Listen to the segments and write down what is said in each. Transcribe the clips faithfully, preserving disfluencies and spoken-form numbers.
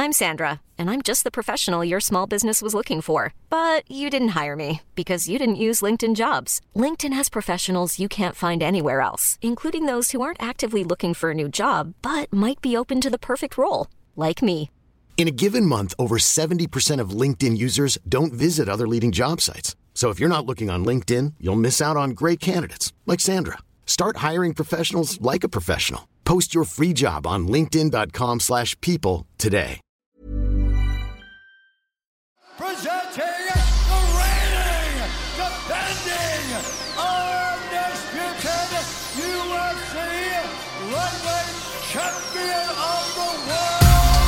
I'm Sandra, and I'm just the professional your small business was looking for. But you didn't hire me because you didn't use LinkedIn Jobs. LinkedIn has professionals you can't find anywhere else, including those who aren't actively looking for a new job, but might be open to the perfect role, like me. In a given month, over seventy percent of LinkedIn users don't visit other leading job sites. So if you're not looking on LinkedIn, you'll miss out on great candidates like Sandra. Start hiring professionals like a professional. Post your free job on linkedin dot com slash people today. Presenting the reigning, defending, undisputed U F C lightweight champion of the world.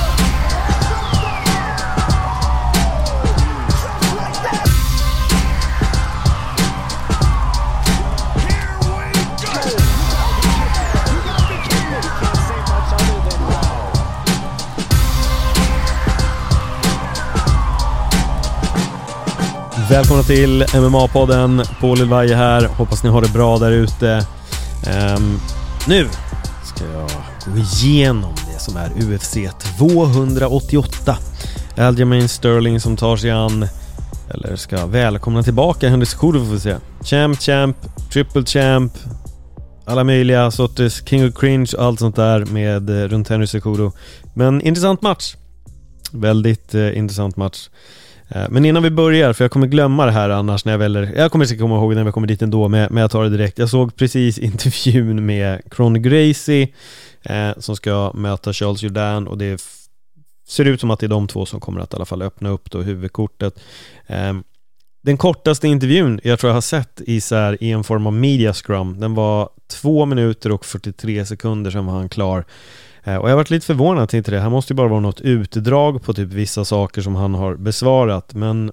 Välkomna till M M A-podden, Paul Elvaje här. Hoppas ni har det bra där ute. um, Nu ska jag gå igenom det som är U F C tvåhundraåttioåtta. Aljamain Sterling som tar sig an, eller ska välkomna tillbaka Henry Cejudo, får vi se. Champ, champ, triple champ, alla möjliga sorters King of Cringe och allt sånt där med eh, runt Henry Cejudo. Men intressant match. Väldigt eh, intressant match. Men innan vi börjar, för jag kommer glömma det här annars när jag väl, jag kommer inte komma ihåg när vi kommer dit ändå, men, men jag tar det direkt. Jag såg precis intervjun med Kron Gracie eh, som ska möta Charles Jourdain, och det f- ser ut som att det är de två som kommer att i alla fall öppna upp då huvudkortet. Eh, den kortaste intervjun jag tror jag har sett i, så här, i en form av media scrum, den var två minuter och fyrtiotre sekunder, som var han klar. Och jag har varit lite förvånad till det. Här måste ju bara vara något utdrag på typ vissa saker som han har besvarat. Men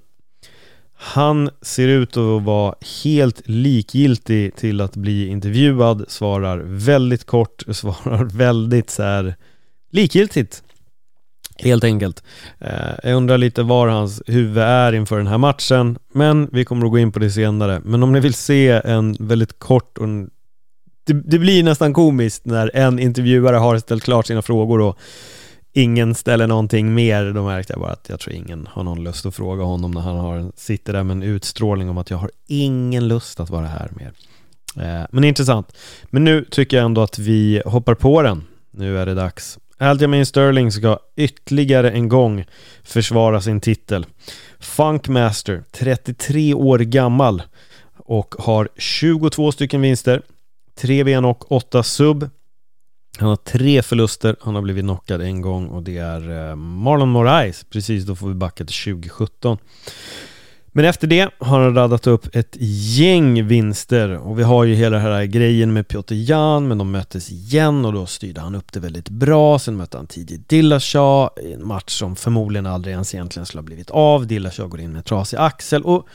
han ser ut att vara helt likgiltig till att bli intervjuad. Svarar väldigt kort, svarar väldigt så här likgiltigt. Helt enkelt. Jag undrar lite var hans huvud är inför den här matchen. Men vi kommer att gå in på det senare. Men om ni vill se en väldigt kort och en Det, det blir nästan komiskt när en intervjuare har ställt klart sina frågor och ingen ställer någonting mer. Då märkte jag bara att jag tror ingen har någon lust att fråga honom när han har, sitter där med en utstrålning om att jag har ingen lust att vara här mer. Eh, men intressant. Men nu tycker jag ändå att vi hoppar på den. Nu är det dags. Aljamain Sterling ska ytterligare en gång försvara sin titel. Funkmaster, trettiotre år gammal och har tjugotvå stycken vinster. Tre V N och åtta sub. Han har tre förluster. Han har blivit knockad en gång, och det är eh, Marlon Moraes. Precis, då får vi backa till tjugo sjutton. Men efter det har han radat upp ett gäng vinster. Och vi har ju hela den här grejen med Petr Yan, men de möttes igen och då styrde han upp det väldigt bra. Sen mötte han T J Dillashaw i en match som förmodligen aldrig ens egentligen skulle ha blivit av. Dillashaw går in med trasig axel. Och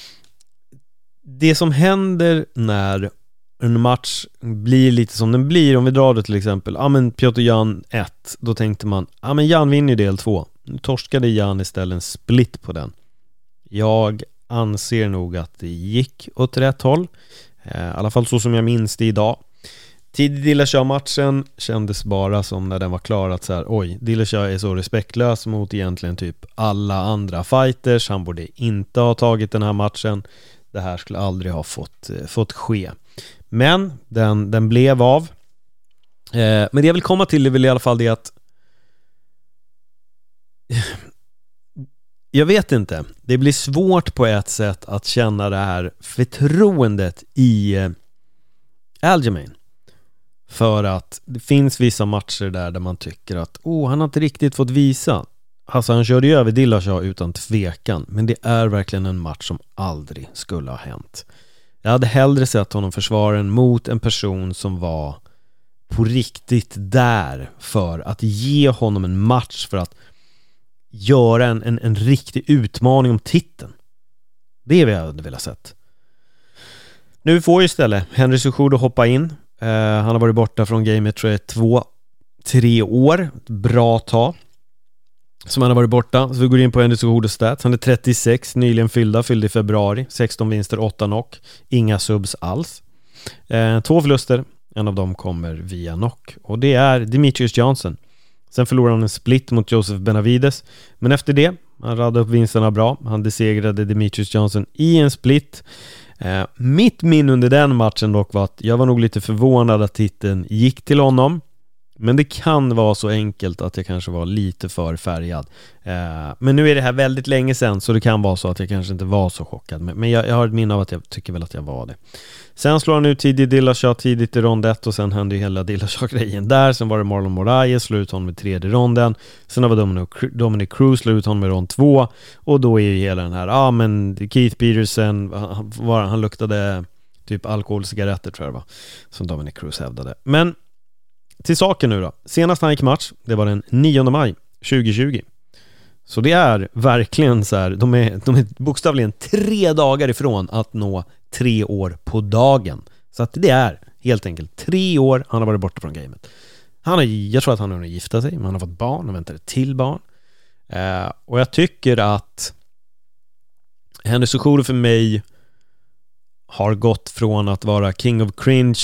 det som händer när en match blir lite som den blir, om vi drar det till exempel, ja men Petr Yan ett, då tänkte man, ja men Yan vinner ju del två. Nu torskade Yan istället en split på den. Jag anser nog att det gick åt rätt håll, eh, i alla fall så som jag minns det idag. Tidigt Dillashaw-matchen kändes bara som när den var klar att så här, oj, Dillashaw är så respektlös mot egentligen typ alla andra fighters, han borde inte ha tagit den här matchen. Det här skulle aldrig ha fått, eh, fått ske. Men den, den blev av. eh, Men det jag vill komma till är väl i alla fall det att jag vet inte, det blir svårt på ett sätt att känna det här förtroendet i eh, Aljamain. För att det finns vissa matcher där där man tycker att oh, han har inte riktigt fått visa. Alltså han körde ju över Dillashaw utan tvekan, men det är verkligen en match som aldrig skulle ha hänt. Jag hade hellre sett honom försvara en mot en person som var på riktigt där för att ge honom en match, för att göra en, en, en riktig utmaning om titeln. Det är vad jag hade velat sett. Nu får ju istället Henry Cejudo hoppa in. Uh, han har varit borta från gamet tror jag två, tre år. Bra tag som han har varit borta. Så vi går in på Henry Cejudo stats. Han är trettiosex, nyligen fyllda, fyllde i februari. sexton vinster, åtta knock. Inga subs alls. Uh, två förluster. En av dem kommer via knock. Och det är Demetrius Johnson Sen förlorade han en split mot Joseph Benavides. Men efter det, han radade upp vinsterna bra. Han besegrade Demetrius Johnson i en split. Eh, mitt minne under den matchen dock var att jag var nog lite förvånad att titeln gick till honom. Men det kan vara så enkelt att jag kanske var lite för färgad. Eh, men nu är det här väldigt länge sedan, så det kan vara så att jag kanske inte var så chockad. Men, men jag, jag har ett minne av att jag tycker väl att jag var det. Sen slår han ut tidigt Dillashaw tidigt i rond ett, och sen hände ju hela Dillashaw-grejen där. Sen var det Marlon Moraes, slår ut honom med tredje ronden. Sen var Dominic, Dominic Cruz, slår ut honom med rond två. Och då är ju hela den här, ja ah, men Keith Peterson, han, var, han luktade typ alkoholcigaretter tror jag det var, som Dominic Cruz hävdade. Men till saken nu då. Senast han gick match, det var den nionde maj tjugohundratjugo. Så det är verkligen så här, de är, de är bokstavligen tre dagar ifrån att nå tre år på dagen. Så att det är helt enkelt tre år han har varit borta från gamet. Han har, jag tror att han har gifta sig, men han har fått barn och väntar till barn. Eh, och jag tycker att Henry Cejudo för mig har gått från att vara king of cringe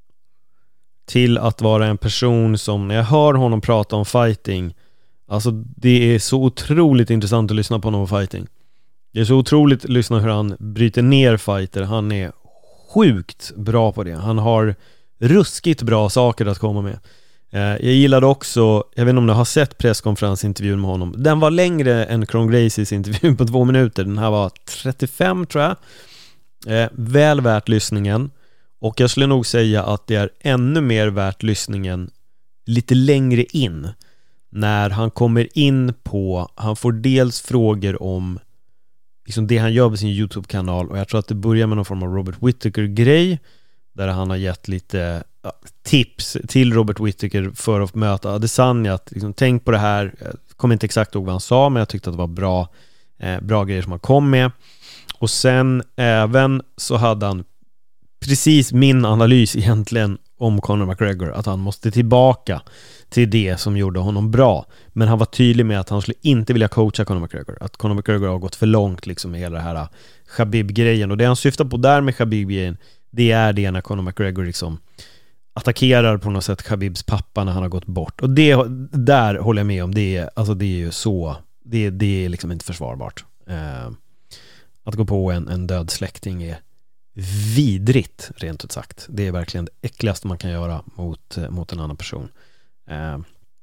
till att vara en person som, när jag hör honom prata om fighting, alltså det är så otroligt intressant att lyssna på honom om fighting. Det är så otroligt att lyssna hur han bryter ner fighter. Han är sjukt bra på det. Han har ruskigt bra saker att komma med. eh, Jag gillade också, jag vet inte om du har sett presskonferensintervjun med honom. Den var längre än Kron Gracies intervju på två minuter. Den här var trettiofem tror jag. eh, Väl värt lyssningen. Och jag skulle nog säga att det är ännu mer värt lyssningen lite längre in, när han kommer in på, han får dels frågor om liksom det han gör på sin YouTube-kanal, och jag tror att det börjar med någon form av Robert Whittaker-grej där han har gett lite ja, tips till Robert Whittaker för att möta Adesanya, att liksom, tänk på det här. Jag kommer inte exakt ihåg vad han sa, men jag tyckte att det var bra, eh, bra grejer som han kom med. Och sen även så hade han precis min analys egentligen om Conor McGregor, att han måste tillbaka till det som gjorde honom bra. Men han var tydlig med att han skulle inte vilja coacha Conor McGregor, att Conor McGregor har gått för långt liksom med hela det här Khabib-grejen. Och det han syftar på där med Khabib-grejen, det är det när Conor McGregor liksom attackerar på något sätt Khabibs pappa när han har gått bort. Och det där håller jag med om, det är, alltså det är ju så, det, det är liksom inte försvarbart. Eh, att gå på en, en död släkting är vidrigt, rent ut sagt. Det är verkligen det äckligaste man kan göra mot, mot en annan person. Eh.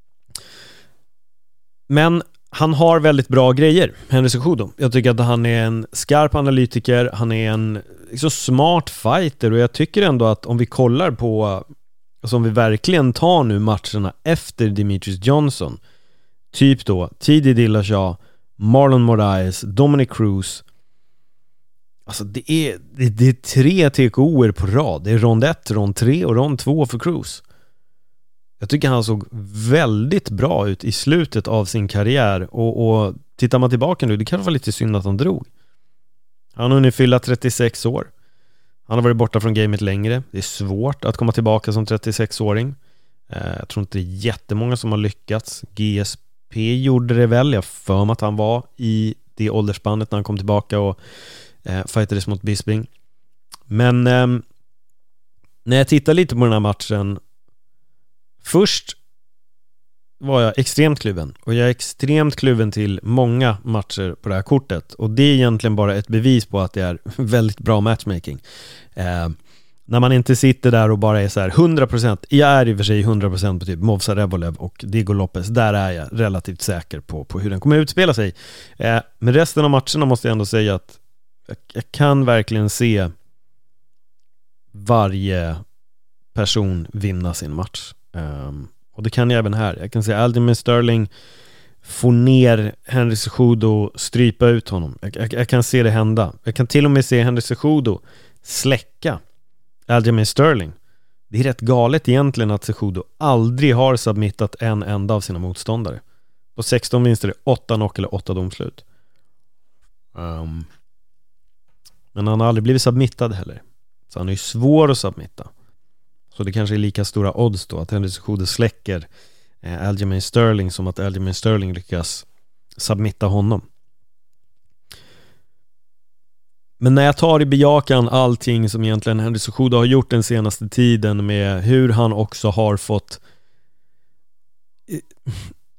Men han har väldigt bra grejer, Henry Cejudo. Jag tycker att han är en skarp analytiker, han är en så smart fighter, och jag tycker ändå att om vi kollar på, alltså om vi verkligen tar nu matcherna efter Demetrius Johnson, typ då T J Dillashaw, Marlon Moraes, Dominic Cruz. Alltså det är, det, det är tre T K O:er på rad. Det är rond ett, rond tre och rond två för Cruz. Jag tycker han såg väldigt bra ut i slutet av sin karriär. Och, och tittar man tillbaka nu, det kan vara lite synd att han drog. Han har nu fyllt trettiosex år. Han har varit borta från gamet längre. Det är svårt att komma tillbaka som trettiosex-åring. eh, Jag tror inte det är jättemånga som har lyckats. G S P gjorde det väl. Jag för mig att han var i det åldersspannet när han kom tillbaka och eh, fightades mot Bisping. Men eh, när jag tittar lite på den här matchen, först var jag extremt kluven. Och jag är extremt kluven till många matcher på det här kortet. Och det är egentligen bara ett bevis på att det är väldigt bra matchmaking. Eh, när man inte sitter där och bara är så här hundra procent. Jag är i och för sig hundra procent på typ Movsar Evloev och Diego Lopez. Där är jag relativt säker på, på hur den kommer utspela sig. Eh, men resten av matcherna måste jag ändå säga att jag, jag kan verkligen se varje person vinna sin match. Um, och det kan jag även här. Jag kan se Aljamain Sterling få ner Henry Cejudo, strypa ut honom. Jag, jag, jag kan se det hända. Jag kan till och med se Henry Cejudo släcka Aljamain Sterling. Det är rätt galet egentligen att Cejudo aldrig har submittat en enda av sina motståndare. På sexton vinster är åtta knock eller åtta domslut. Um, men han har aldrig blivit submittad heller. Så han är ju svår att submitta. Så det kanske är lika stora odds då att Henry Cejudo släcker eh, Aljamain Sterling som att Aljamain Sterling lyckas submitta honom. Men när jag tar i bejakan allting som egentligen Henry Cejudo har gjort den senaste tiden, med hur han också har fått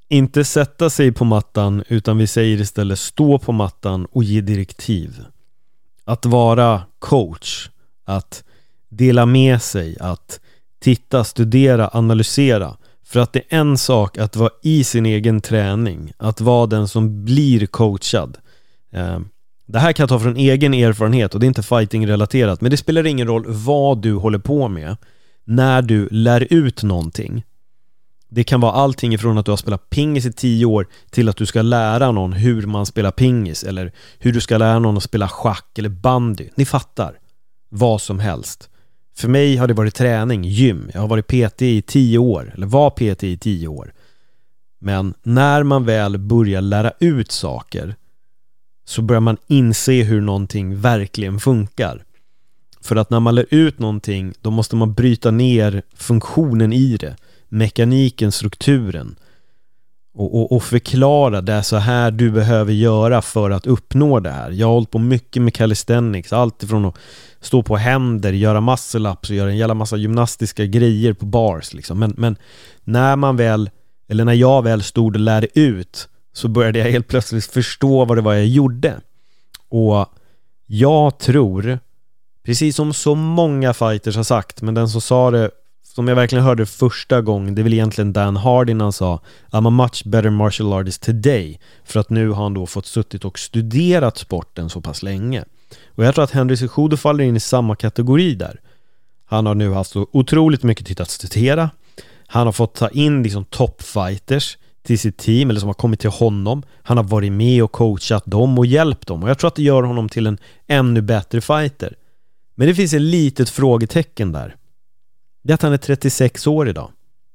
inte sätta sig på mattan, utan vi säger istället stå på mattan och ge direktiv. Att vara coach, att dela med sig, att titta, studera, analysera. För att det är en sak att vara i sin egen träning, att vara den som blir coachad. Det här kan jag ta från egen erfarenhet och det är inte fighting-relaterat, men det spelar ingen roll vad du håller på med när du lär ut någonting. Det kan vara allting ifrån att du har spelat pingis i tio år till att du ska lära någon hur man spelar pingis, eller hur du ska lära någon att spela schack eller bandy. Ni fattar. Vad som helst. För mig har det varit träning, gym. Jag har varit P T i tio år, eller var P T i tio år. Men när man väl börjar lära ut saker så börjar man inse hur någonting verkligen funkar. För att när man lär ut någonting, då måste man bryta ner funktionen i det, mekaniken, strukturen, och, och, och förklara det är så här du behöver göra för att uppnå det här. Jag har hållit på mycket med calisthenics, allt ifrån att stå på händer, göra muscle-ups och göra en jävla massa gymnastiska grejer på bars liksom. men, men när man väl, eller när jag väl stod och lärde ut, så började jag helt plötsligt förstå vad det var jag gjorde. Och jag tror, precis som så många fighters har sagt, men den som sa det som jag verkligen hörde första gången, det är väl egentligen Dan Hardin. Han sa I'm a much better martial artist today. För att nu har han då fått suttit och studerat sporten så pass länge. Och jag tror att Henry Cejudo faller in i samma kategori där. Han har nu haft så otroligt mycket tid att studera. Han har fått ta in liksom toppfighters till sitt team, eller som har kommit till honom. Han har varit med och coachat dem och hjälpt dem. Och jag tror att det gör honom till en ännu bättre fighter. Men det finns ett litet frågetecken där. Det är att han är trettiosex år idag.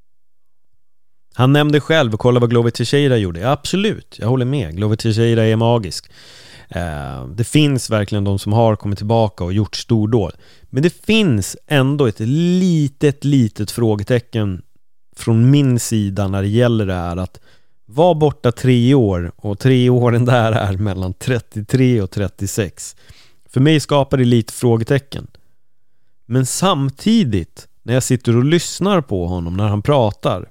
Han nämnde själv, kolla vad Glover Teixeira gjorde. Ja, absolut, jag håller med. Glover Teixeira är magisk. Eh, det finns verkligen de som har kommit tillbaka och gjort stordåd. Men det finns ändå ett litet, litet frågetecken från min sida när det gäller det här att vara borta tre år, och tre åren där är mellan trettiotre och trettiosex. För mig skapar det lite frågetecken. Men samtidigt, när jag sitter och lyssnar på honom när han pratar,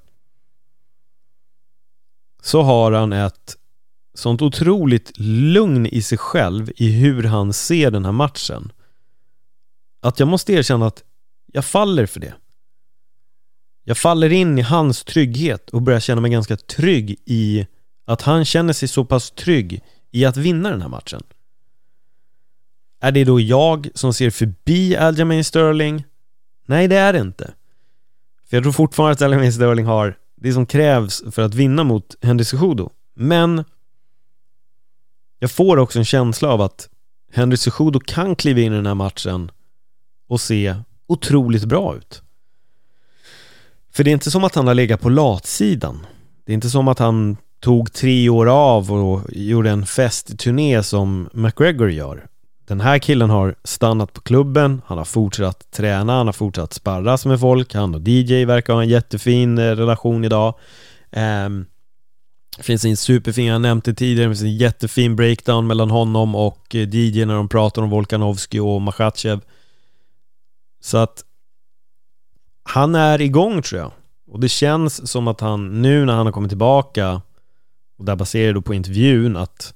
så har han ett sånt otroligt lugn i sig själv i hur han ser den här matchen, att jag måste erkänna att jag faller för det. Jag faller in i hans trygghet och börjar känna mig ganska trygg i att han känner sig så pass trygg i att vinna den här matchen. Är det då jag som ser förbi Aljamain Sterling? Nej, det är det inte. För jag tror fortfarande att Aljamain Sterling har det som krävs för att vinna mot Henry Cejudo. Men jag får också en känsla av att Henry Cejudo kan kliva in i den här matchen och se otroligt bra ut. För det är inte som att han har legat på latsidan. Det är inte som att han tog tre år av och gjorde en festturné som McGregor gör. Den här killen har stannat på klubben, han har fortsatt träna, han har fortsatt sparras med folk, han och D J verkar ha en jättefin relation idag. Um, det finns en superfin, jag nämnde tidigare, det finns en jättefin breakdown mellan honom och D J när de pratar om Volkanovski och Makhachev. Så att han är igång, tror jag. Och det känns som att han nu när han har kommit tillbaka, och där baserar det på intervjun, att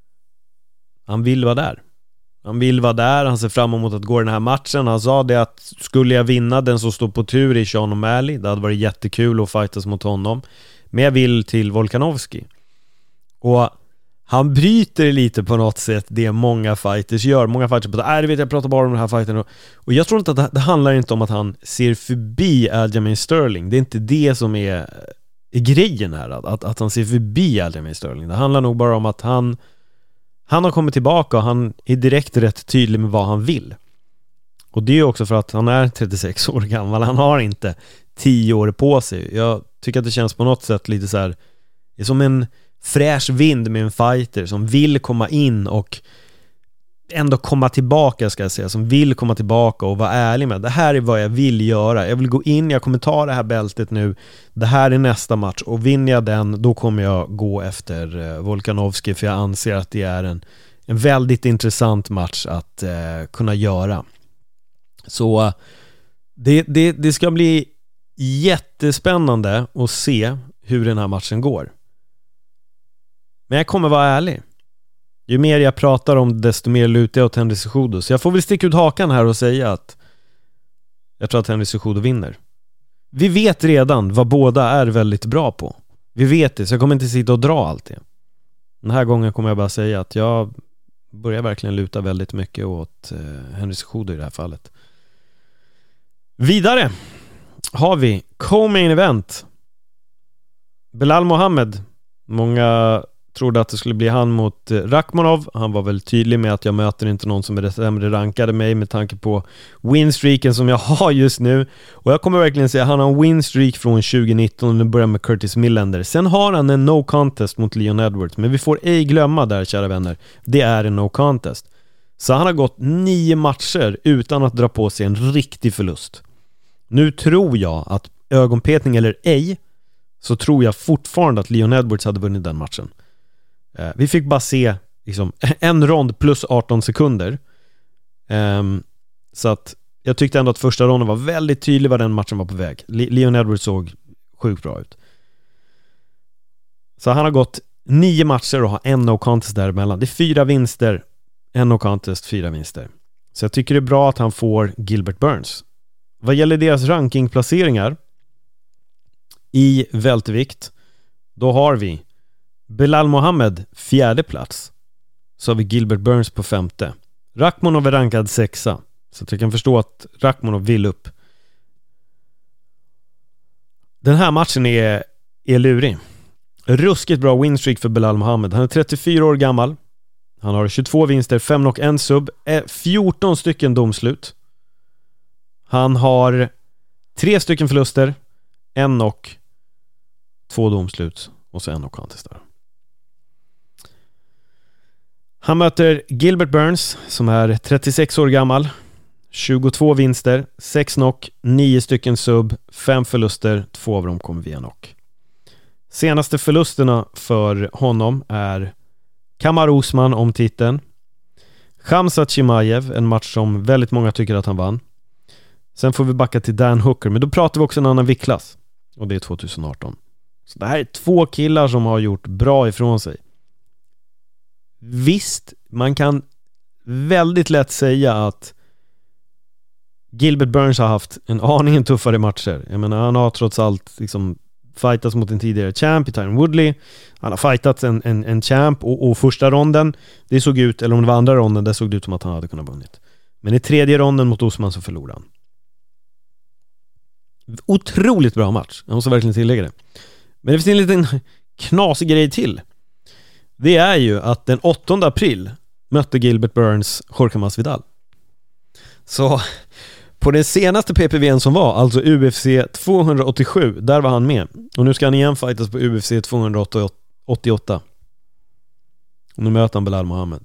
han vill vara där. Han vill vara där, han ser fram emot att gå den här matchen. Han sa det att skulle jag vinna den så står på tur i Sean O'Malley. Det hade varit jättekul att fightas mot honom. Men jag vill till Volkanovski. Och han bryter lite på något sätt det många fighters gör. Många fighters bara, nej, det vet jag, pratar bara om den här fighten. Och, och jag tror inte att det, det handlar inte om att han ser förbi Aljamain Sterling. Det är inte det som är, är grejen här. Att, att han ser förbi Aljamain Sterling. Det handlar nog bara om att han Han har kommit tillbaka och han är direkt rätt tydlig med vad han vill. Och det är också för att han är trettiosex år gammal. Han har inte tio år på sig. Jag tycker att det känns på något sätt lite så här, det är som en fräsch vind med en fighter som vill komma in och ändå komma tillbaka, ska jag säga. Som vill komma tillbaka och vara ärlig med, det här är vad jag vill göra. Jag vill gå in, jag kommer ta det här bältet nu. Det här är nästa match, och vinner jag den, då kommer jag gå efter Volkanovski, för jag anser att det är en, en väldigt intressant match att eh, kunna göra. Så det, det, det ska bli jättespännande att se hur den här matchen går. Men jag kommer vara ärlig. Ju mer jag pratar om, desto mer lutar jag åt Henry Cejudo. Så jag får väl sticka ut hakan här och säga att jag tror att Henry Cejudo vinner. Vi vet redan vad båda är väldigt bra på. Vi vet det, så jag kommer inte sitta och dra allt det. Den här gången kommer jag bara säga att jag börjar verkligen luta väldigt mycket åt eh, Henry Cejudo i det här fallet. Vidare har vi co-main event. Belal Muhammad. Många trodde att det skulle bli han mot Rakhmonov. Han var väl tydlig med att jag möter inte någon som är sämre rankade mig med tanke på winstreaken som jag har just nu. Och jag kommer verkligen säga att han har en winstreak från tjugo nitton och nu börjar med Curtis Millender. Sen har han en no contest mot Leon Edwards. Men vi får ej glömma där, kära vänner. Det är en no contest. Så han har gått nio matcher utan att dra på sig en riktig förlust. Nu tror jag att ögonpetning eller ej, så tror jag fortfarande att Leon Edwards hade vunnit den matchen. Eh, vi fick bara se liksom, en rond plus arton sekunder. Eh, så att jag tyckte ändå att första ronden var väldigt tydlig vad den matchen var på väg. Le- Leon Edwards såg sjukt bra ut. Så han har gått nio matcher och har en no contest däremellan. Det är fyra vinster, en no contest, fyra vinster. Så jag tycker det är bra att han får Gilbert Burns. Vad gäller deras rankingplaceringar i vältervikt, då har vi Belal Muhammad fjärde plats. Så har vi Gilbert Burns på femte. Rakhmonov är rankad sexa. Så att jag kan förstå att Rakhmonov vill upp. Den här matchen är, är lurig. Ruskigt bra winstreak för Belal Muhammad. Han är trettiofyra år gammal. Han har tjugotvå vinster, fem knock, en sub, fjorton stycken domslut. Han har tre stycken förluster, en knock, två domslut och så en knock contest där. Han möter Gilbert Burns som är trettiosex år gammal, tjugotvå vinster, sex knock, nio stycken sub, fem förluster, två av dem kommer via knock. Senaste förlusterna för honom är Kamaru Usman om titeln, Khamzat Chimaev, en match som väldigt många tycker att han vann. Sen får vi backa till Dan Hooker, men då pratar vi också en annan viktklass. Och det är tjugo arton. Så det här är två killar som har gjort bra ifrån sig. Visst, man kan väldigt lätt säga att Gilbert Burns har haft en aningen tuffare matcher. Jag menar, han har trots allt liksom fightats mot en tidigare champ i Tyron Woodley. Han har fightats en, en, en champ och, och första ronden, det såg ut, eller om det var andra ronden, det såg det ut som att han hade kunnat vunnit. Men i tredje ronden mot Usman så förlorade han. Otroligt bra match. Jag måste verkligen tillägga det. Men det finns en liten knasig grej till. Det är ju att den åttonde april mötte Gilbert Burns Jorge Masvidal. Så på den senaste P P V:n som var, alltså U F C tvåhundraåttiosju, där var han med. Och nu ska han igen fightas på U F C tvåhundraåttioåtta. Och nu möter han Belal Muhammad.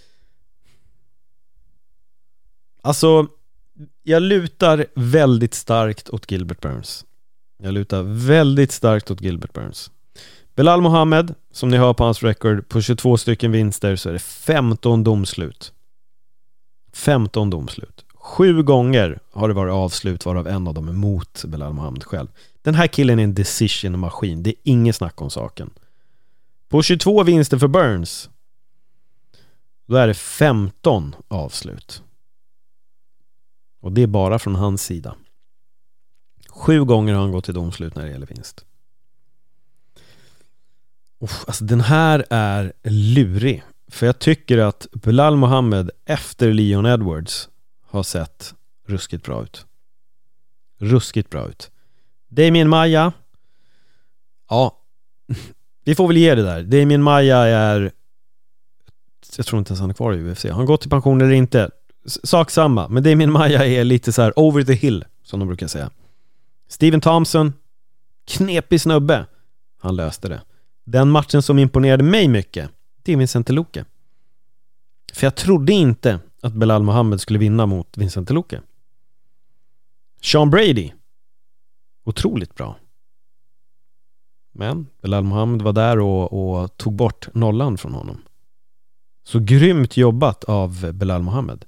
Alltså, jag lutar väldigt starkt åt Gilbert Burns. Jag lutar väldigt starkt åt Gilbert Burns. Belal Muhammad, som ni hör på hans record, på tjugotvå stycken vinster så är det femton domslut. femton domslut. Sju gånger har det varit avslut, varav en av dem är mot Belal Muhammad själv. Den här killen är en decision-maskin. Det är ingen snack om saken. På tjugotvå vinster för Burns, då är det femton avslut. Och det är bara från hans sida. Sju gånger har han gått till domslut när det gäller vinst. Uff, alltså den här är lurig. För jag tycker att Belal Muhammad efter Leon Edwards har sett ruskigt bra ut. Ruskigt bra ut. Demian Maia. Ja, vi får väl ge det där. Demian Maia är, jag tror inte ens han är kvar i U F C. Har han gått i pension eller inte? Sak samma. Men Demian Maia är lite så här over the hill, som de brukar säga. Steven Thompson, knepig snubbe. Han löste det. Den matchen som imponerade mig mycket, det är Vincente Luque. För jag trodde inte att Belal Muhammad skulle vinna mot Vincente Luque. Sean Brady, otroligt bra. Men Belal Muhammad var där och, och tog bort nollan från honom. Så grymt jobbat av Belal Muhammad.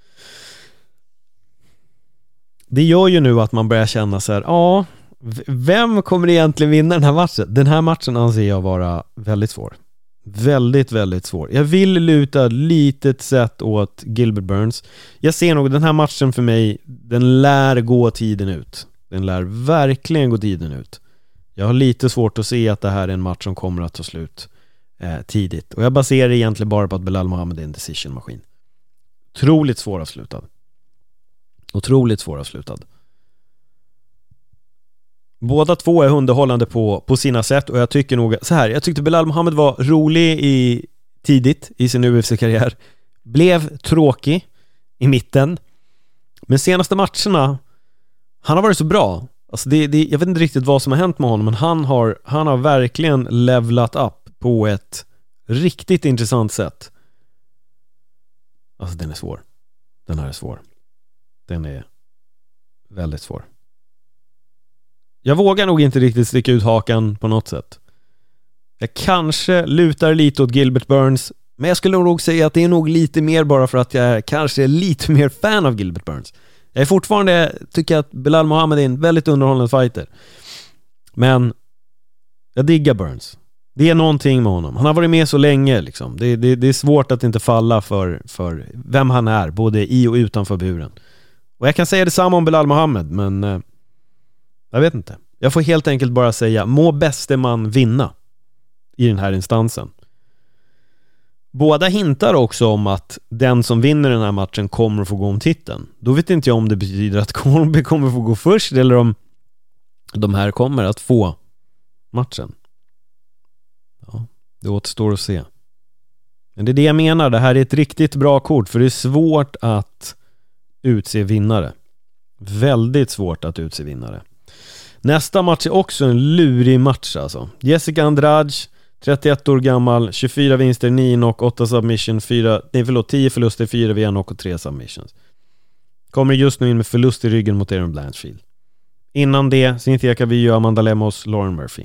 Det gör ju nu att man börjar känna så här, ja, vem kommer egentligen vinna den här matchen? Den här matchen anser jag vara väldigt svår. Väldigt, väldigt svår. Jag vill luta litet sätt åt Gilbert Burns. Jag ser nog den här matchen för mig, den lär gå tiden ut. Den lär verkligen gå tiden ut. Jag har lite svårt att se att det här är en match som kommer att ta slut eh, tidigt. Och jag baserar egentligen bara på att Belal Muhammad är en decision-maskin. Otroligt svåravslutad. Otroligt svåravslutad. Båda två är underhållande på, på sina sätt. Och jag tycker nog så här, jag tyckte Belal Muhammad var rolig i, tidigt i sin U F C-karriär. Blev tråkig i mitten. Men senaste matcherna, han har varit så bra. Alltså det, det, jag vet inte riktigt vad som har hänt med honom, men han har, han har verkligen levlat upp på ett riktigt intressant sätt. Alltså den är svår. Den här är svår. Den är väldigt svår. Jag vågar nog inte riktigt sticka ut hakan på något sätt. Jag kanske lutar lite åt Gilbert Burns, men jag skulle nog säga att det är nog lite mer bara för att jag kanske är lite mer fan av Gilbert Burns. Jag är fortfarande, tycker att Belal Muhammad är en väldigt underhållande fighter. Men jag diggar Burns. Det är någonting med honom. Han har varit med så länge liksom. Det, det, det är svårt att inte falla för, för vem han är, både i och utanför buren. Och jag kan säga detsamma om Belal Muhammad, men eh, jag vet inte. Jag får helt enkelt bara säga, må bäste man vinna i den här instansen. Båda hintar också om att den som vinner den här matchen kommer att få gå om titeln. Då vet inte jag om det betyder att Colby kommer att få gå först eller om de här kommer att få matchen. Ja, det återstår att se. Men det är det jag menar. Det här är ett riktigt bra kort, för det är svårt att utse vinnare. Väldigt svårt att utse vinnare. Nästa match är också en lurig match alltså. Jessica Andrade, trettioett år gammal, tjugofyra vinster, nio knock, åtta submission, fyra, nej förlåt, tio förluster, fyra V knock och tre submissions. Kommer just nu in med förlust i ryggen mot Erin Blanchfield. Innan det, Cynthia Calvillo, Amanda Lemos, Lauren Murphy.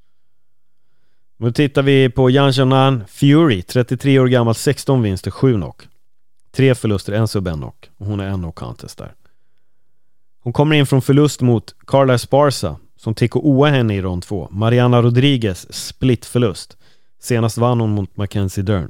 Nu tittar vi på Yan Xiaonan Fury, trettiotre år gammal, sexton vinster, sju knock. Tre förluster, en sub, en knock. Och hon är en knock contest där. Hon kommer in från förlust mot Carla Esparza, som T K O henne i rond två. Mariana Rodriguez, split förlust. Senast vann hon mot Mackenzie Dern.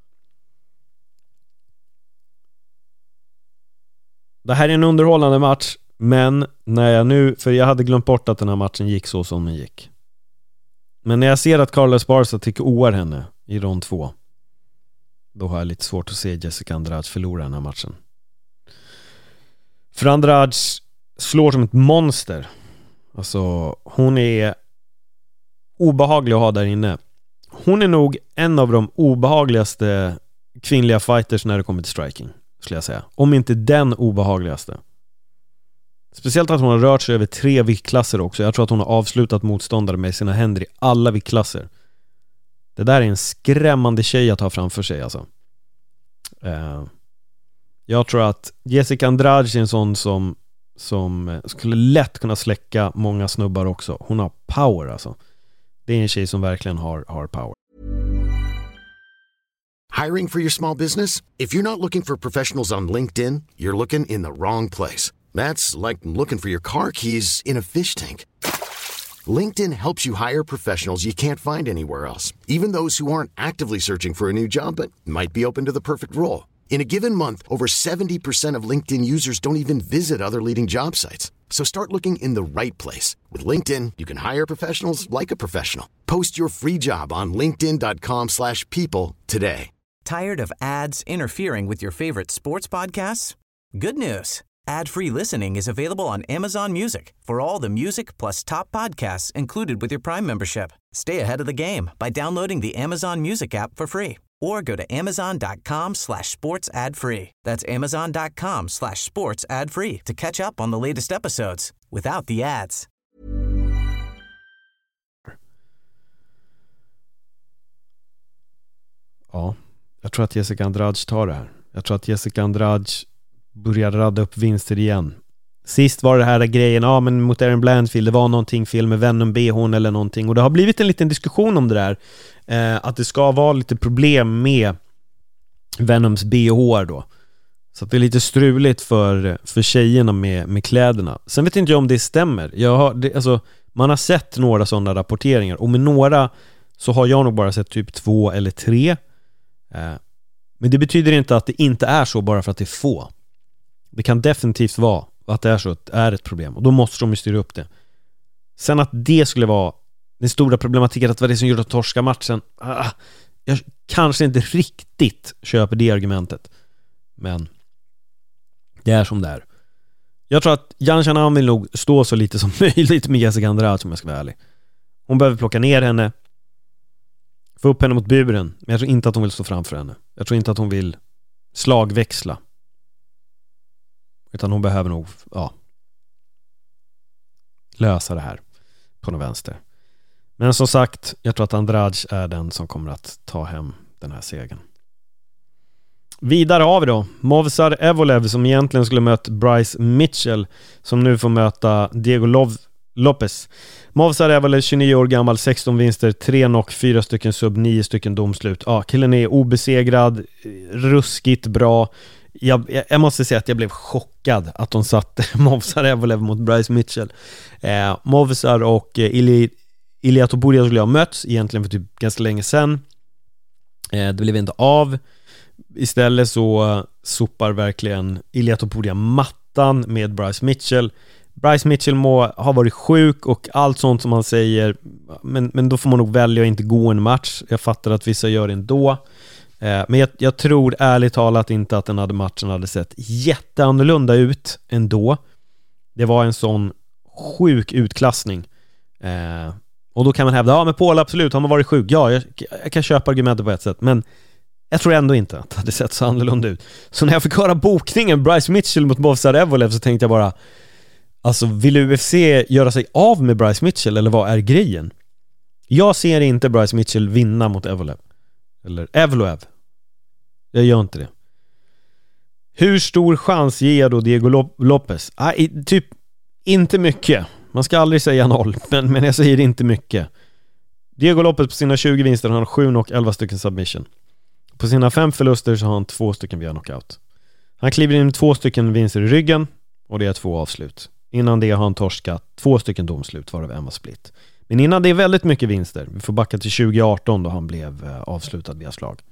Det här är en underhållande match, men när jag nu, för jag hade glömt bort att den här matchen gick så som den gick. Men när jag ser att Carla Esparza T K O henne i rond två, då har jag lite svårt att se Jessica Andrade förlora den här matchen. För Andrade slår som ett monster. Alltså, hon är obehaglig att ha där inne. Hon är nog en av de obehagligaste kvinnliga fighters när det kommer till striking, skulle jag säga. Om inte den obehagligaste. Speciellt att hon har rört sig över tre viktklasser också. Jag tror att hon har avslutat motståndare med sina händer i alla viktklasser. Det där är en skrämmande tjej att ha framför sig alltså. Uh, jag tror att Jessica Andrade är en sån som som skulle lätt kunna släcka många snubbar också. Hon har power alltså. Det är en tjej som verkligen har, har power. Hiring for your small business? If you're not looking for professionals on LinkedIn, you're looking in the wrong place. That's like looking for your car keys in a fish tank. LinkedIn helps you hire professionals you can't find anywhere else, even those who aren't actively searching for a new job but might be open to the perfect role. In a given month, over seventy percent of LinkedIn users don't even visit other leading job sites. So start looking in the right place. With LinkedIn, you can hire professionals like a professional. Post your free job on linkedin dot com slash people today. Tired of ads interfering with your favorite sports podcasts? Good news. Ad-free listening is available on Amazon Music for all the music plus top podcasts included with your Prime membership. Stay ahead of the game by downloading the Amazon Music app for free. Or go to amazon dot com slash sports ad free. That's amazon dot com slash sports ad free to catch up on the latest episodes without the ads. Ja, jag tror att Jessica Andrade tar det här. Jag tror att Jessica Andrade börjar radda upp vinster igen. Sist var det här grejen, ja men mot Erin Blanchfield, det var någonting fel med Venom B H eller någonting. Och det har blivit en liten diskussion om det där. Eh, att det ska vara lite problem med Venoms B H då. Så att det är lite struligt för, för tjejerna med, med kläderna. Sen vet inte jag om det stämmer. Jag har, det, alltså, man har sett några sådana rapporteringar. Och med några så har jag nog bara sett typ två eller tre. Eh, men det betyder inte att det inte är så bara för att det är få. Det kan definitivt vara att det är så att det är ett problem. Och då måste de ju styra upp det. Sen att det skulle vara den stora problematiken, att det var det som gjorde att torska matchen. Ah, jag kanske inte riktigt köper det argumentet. Men det är som det är. Jag tror att Yan Xiaonan vill nog stå så lite som möjligt med Jessica Andrade, om jag ska vara ärlig. Hon behöver plocka ner henne, få upp henne mot buren. Men jag tror inte att hon vill stå framför henne. Jag tror inte att hon vill slagväxla. Utan hon behöver nog ja, lösa det här på något vänster. Men som sagt, jag tror att Andrade är den som kommer att ta hem den här segern. Vidare har vi då Movsar Evloev som egentligen skulle möta Bryce Mitchell, som nu får möta Diego Lov- Lopez. Movsar Evloev, tjugonio år gammal, sexton vinster, tre knock, fyra stycken sub, nio stycken domslut. Ja, killen är obesegrad, ruskigt bra. Jag, jag måste säga att jag blev chockad att de satte Movsar Evloev mot Bryce Mitchell. Eh, Movsar och eh, Ili, Ilia Topuria skulle ha mötts egentligen för typ ganska länge sedan. Eh, det blev inte av. Istället så uh, sopar verkligen Ilia Topuria mattan med Bryce Mitchell. Bryce Mitchell må ha varit sjuk och allt sånt som han säger, men, men då får man nog välja att inte gå en match. Jag fattar att vissa gör det ändå. Eh, men jag, jag tror ärligt talat inte att den hade matchen hade sett jätteannorlunda ut ändå. Det var en sån sjuk utklassning. Eh, och då kan man hävda, ja men Paul absolut, han har varit sjuk. Ja, jag, jag kan köpa argumentet på ett sätt, men jag tror ändå inte att det hade sett så annorlunda ut. Så när jag fick höra bokningen Bryce Mitchell mot Movsar Evloev så tänkte jag bara, alltså vill U F C göra sig av med Bryce Mitchell eller vad är grejen? Jag ser inte Bryce Mitchell vinna mot Evloev. Eller Evloev. Jag gör inte det. Hur stor chans ger då Diego Lopez? Ah, i, typ inte mycket. Man ska aldrig säga noll, men, men jag säger inte mycket. Diego Lopez på sina tjugo vinster har han sju och elva stycken submission. På sina fem förluster så har han två stycken via knockout. Han kliver in med två stycken vinster i ryggen och det är två avslut. Innan det har han torskat två stycken domslut varav en var split. Men innan det är väldigt mycket vinster. Vi får backa till tjugo arton då han blev avslutad via slag.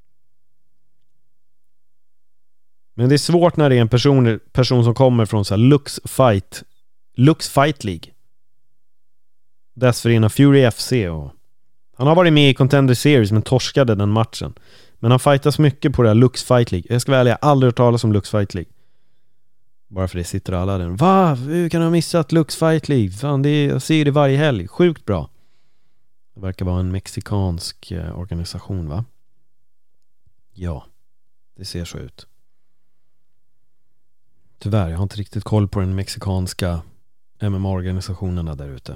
Men det är svårt när det är en person, person som kommer från så här Lux Fight Lux Fight League. Dessförinnan Fury F C och han har varit med i Contender Series men torskade den matchen. Men han fightas mycket på det här Lux Fight League. Jag ska väl, jag har aldrig hört talas om Lux Fight League. Bara för det sitter alla där. Va? Hur kan du ha missat Lux Fight League? Fan, det är, jag ser det varje helg. Sjukt bra. Det verkar vara en mexikansk eh, organisation, va? Ja, det ser så ut. Tyvärr, jag har inte riktigt koll på den mexikanska M M A-organisationerna där ute.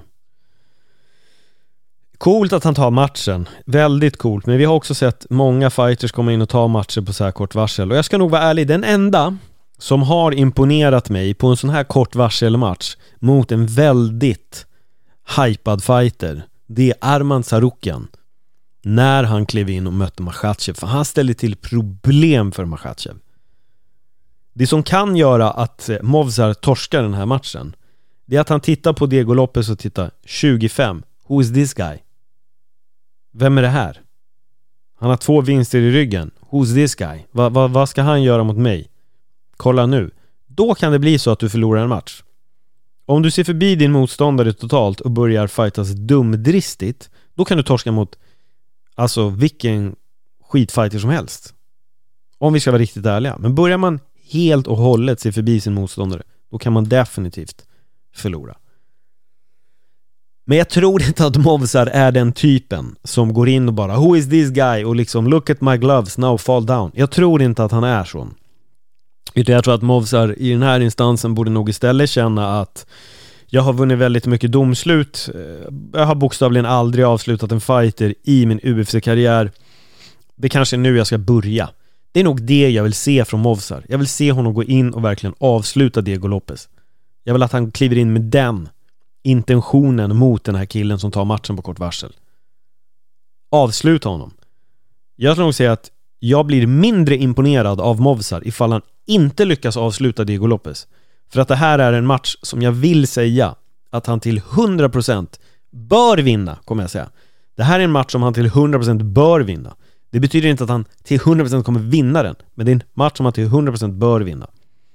Coolt att han tar matchen. Väldigt coolt. Men vi har också sett många fighters komma in och ta matcher på så här kort varsel. Och jag ska nog vara ärlig, den enda som har imponerat mig på en sån här kort varselmatch mot en väldigt hypad fighter, det är Arman Tsarukyan. När han klev in och mötte Makhachev. För han ställde till problem för Makhachev. Det som kan göra att Movsar torskar den här matchen, det är att han tittar på Diego Lopez och tittar tjugofem. Who is this guy? Vem är det här? Han har två vinster i ryggen. Who's this guy? Va, va, vad ska han göra mot mig? Kolla nu. Då kan det bli så att du förlorar en match. Om du ser förbi din motståndare totalt och börjar fightas dumdristigt, då kan du torska mot alltså vilken skitfighter som helst. Om vi ska vara riktigt ärliga. Men börjar man helt och hållet se förbi sin motståndare, då kan man definitivt förlora. Men jag tror inte att Movsar är den typen som går in och bara who is this guy och liksom look at my gloves, now fall down. Jag tror inte att han är sån. Utan jag tror att Movsar i den här instansen borde nog istället känna att jag har vunnit väldigt mycket domslut. Jag har bokstavligen aldrig avslutat en fighter i min U F C-karriär. Det kanske är nu jag ska börja. Det är nog det jag vill se från Movsar. Jag vill se honom gå in och verkligen avsluta Diego Lopez. Jag vill att han kliver in med den intentionen mot den här killen som tar matchen på kort varsel. Avsluta honom. Jag tror nog säga att jag blir mindre imponerad av Movsar ifall han inte lyckas avsluta Diego Lopez. För att det här är en match som jag vill säga att han till hundra procent bör vinna, kommer jag säga. Det här är en match som han till hundra procent bör vinna. Det betyder inte att han till hundra procent kommer vinna den, men det är en match som han till hundra procent bör vinna.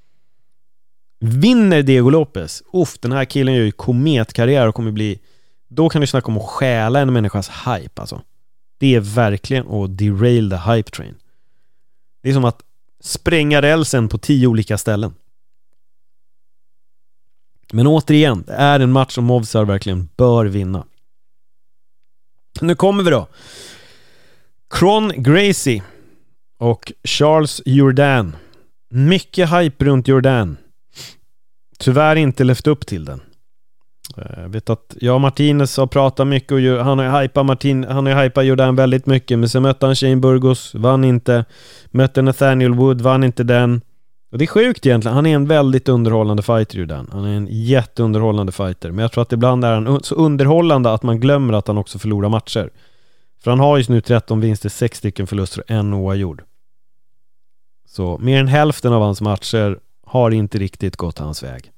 Vinner Diego Lopez, uff, den här killen gör ju kometkarriär och kommer bli, då kan du snacka om att stjäla en människas hype alltså. Det är verkligen att derail the hype train. Det är som att spränga rälsen på tio olika ställen. Men återigen, det är en match som Movsar verkligen bör vinna. Nu kommer vi då. Kron Gracie och Charles Jourdain. Mycket hype runt Jourdain. Tyvärr inte levt upp till den. Jag vet att jag och Martinez har pratat mycket och han har hypat Martin, han har hypat Jourdain väldigt mycket, men så mötte han Shane Burgos, vann inte. Mötte Nathaniel Wood, vann inte den. Och det är sjukt egentligen. Han är en väldigt underhållande fighter, Jourdain. Han är en jätteunderhållande fighter, men jag tror att ibland är han så underhållande att man glömmer att han också förlorar matcher. För han har just nu tretton vinster, sex stycken förluster och en oavgjord. Så mer än hälften av hans matcher har inte riktigt gått hans väg.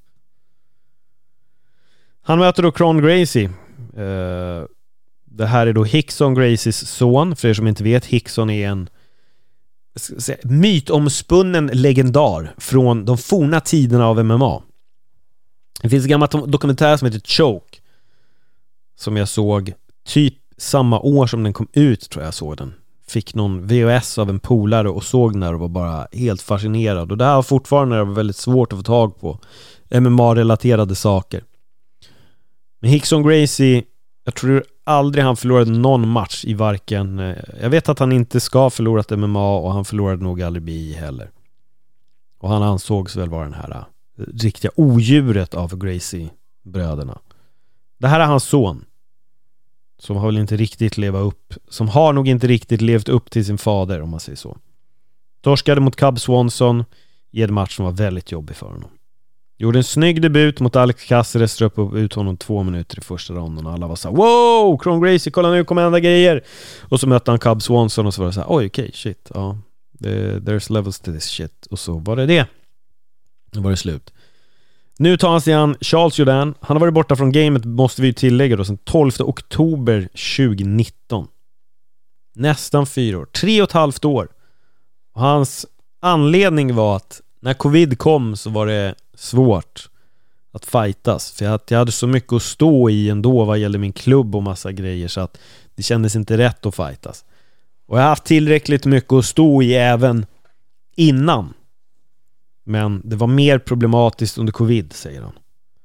Han möter då Kron Gracie. Uh, det här är då Rickson Gracies son. För er som inte vet, Rickson är en säga, mytomspunnen legendar från de forna tiderna av M M A. Det finns en gammal dokumentär som heter Choke, som jag såg typ samma år som den kom ut, tror jag såg den. Fick någon V H S av en polare och såg den och var bara helt fascinerad. Och det här var fortfarande var väldigt svårt att få tag på M M A-relaterade saker. Men Rickson Gracie, jag tror aldrig han förlorade någon match i varken... Jag vet att han inte ska ha förlorat M M A och han förlorade nog aldrig B I heller. Och han ansågs väl vara den här uh, riktiga odjuret av Gracie-bröderna. Det här är hans son. Som har väl inte riktigt leva upp. Som har nog inte riktigt levt upp till sin fader, om man säger så. Torskade mot Cub Swanson i en match som var väldigt jobbig för honom. Gjorde en snygg debut mot Alex Caceres, ströp upp ut honom två minuter i första ronden och alla var så här: wow, Kron Gracie, kolla nu kommer ända grejer. Och så mötte han Cub Swanson och så var det så här: oj, okej, okay, shit, ja, there's levels to this shit. Och så var det det. Nu var det slut. Nu tar han sig an Charles Jourdain. Han har varit borta från gamet, måste vi ju tillägga då, sedan tolfte oktober tjugonitton. Nästan fyra år, tre och ett halvt år. Och hans anledning var att när covid kom så var det svårt att fightas. För jag hade så mycket att stå i ändå vad gäller min klubb och massa grejer, så att det kändes inte rätt att fightas. Och jag har haft tillräckligt mycket att stå i även innan. Men det var mer problematiskt under covid, säger han.